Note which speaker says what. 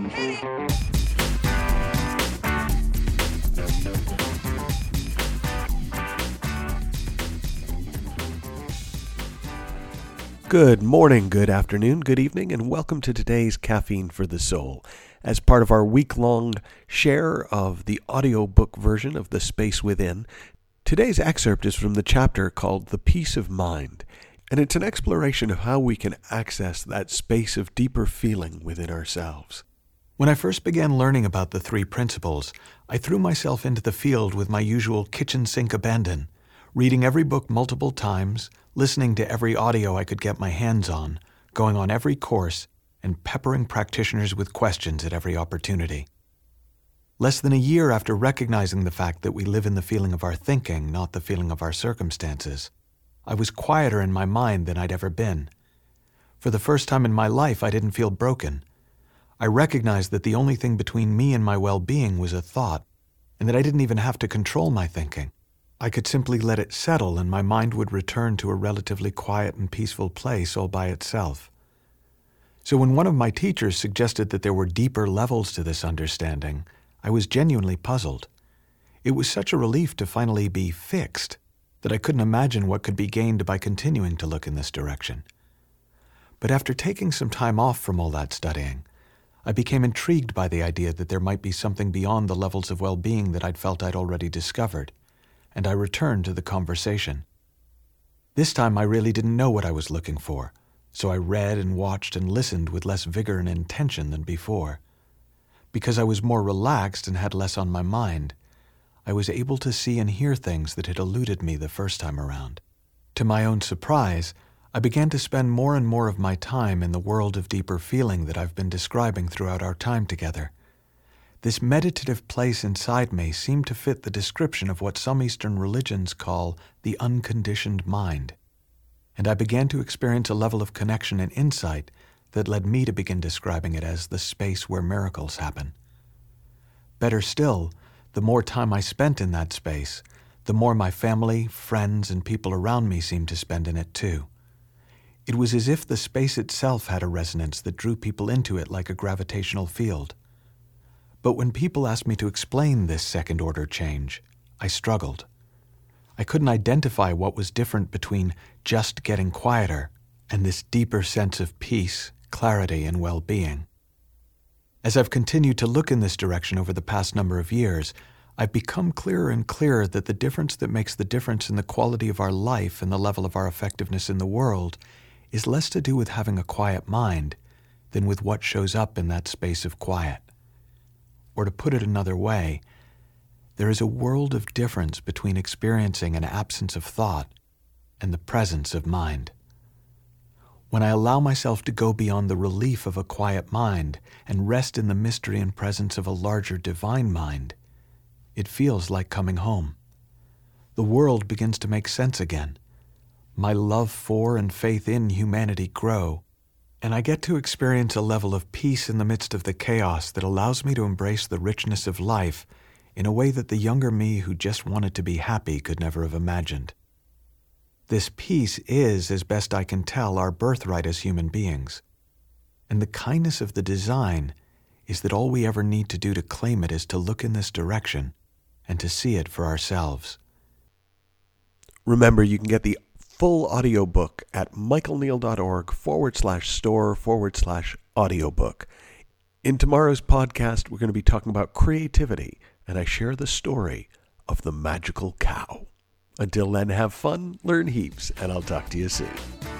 Speaker 1: Good morning, good afternoon, good evening, and welcome to today's Caffeine for the Soul. As part of our week-long share of the audiobook version of The Space Within, today's excerpt is from the chapter called The Peace of Mind, and it's an exploration of how we can access that space of deeper feeling within ourselves. When I first began learning about the three principles, I threw myself into the field with my usual kitchen sink abandon, reading every book multiple times, listening to every audio I could get my hands on, going on every course, and peppering practitioners with questions at every opportunity. Less than a year after recognizing the fact that we live in the feeling of our thinking, not the feeling of our circumstances, I was quieter in my mind than I'd ever been. For the first time in my life, I didn't feel broken. I recognized that the only thing between me and my well-being was a thought, and that I didn't even have to control my thinking. I could simply let it settle and my mind would return to a relatively quiet and peaceful place all by itself. So when one of my teachers suggested that there were deeper levels to this understanding, I was genuinely puzzled. It was such a relief to finally be fixed that I couldn't imagine what could be gained by continuing to look in this direction. But after taking some time off from all that studying, I became intrigued by the idea that there might be something beyond the levels of well-being that I'd felt I'd already discovered, and I returned to the conversation. This time I really didn't know what I was looking for, so I read and watched and listened with less vigor and intention than before. Because I was more relaxed and had less on my mind, I was able to see and hear things that had eluded me the first time around. To my own surprise, I began to spend more and more of my time in the world of deeper feeling that I've been describing throughout our time together. This meditative place inside me seemed to fit the description of what some Eastern religions call the unconditioned mind, and I began to experience a level of connection and insight that led me to begin describing it as the space where miracles happen. Better still, the more time I spent in that space, the more my family, friends, and people around me seemed to spend in it too. It was as if the space itself had a resonance that drew people into it like a gravitational field. But when people asked me to explain this second-order change, I struggled. I couldn't identify what was different between just getting quieter and this deeper sense of peace, clarity, and well-being. As I've continued to look in this direction over the past number of years, I've become clearer and clearer that the difference that makes the difference in the quality of our life and the level of our effectiveness in the world is less to do with having a quiet mind than with what shows up in that space of quiet. Or to put it another way, there is a world of difference between experiencing an absence of thought and the presence of mind. When I allow myself to go beyond the relief of a quiet mind and rest in the mystery and presence of a larger divine mind, it feels like coming home. The world begins to make sense again. My love for and faith in humanity grow, and I get to experience a level of peace in the midst of the chaos that allows me to embrace the richness of life in a way that the younger me who just wanted to be happy could never have imagined. This peace is, as best I can tell, our birthright as human beings. And the kindness of the design is that all we ever need to do to claim it is to look in this direction and to see it for ourselves. Remember, you can get the full audiobook at michaelneal.org/store/audiobook. In tomorrow's podcast, we're going to be talking about creativity, and I share the story of the magical cow. Until then, have fun, learn heaps, and I'll talk to you soon.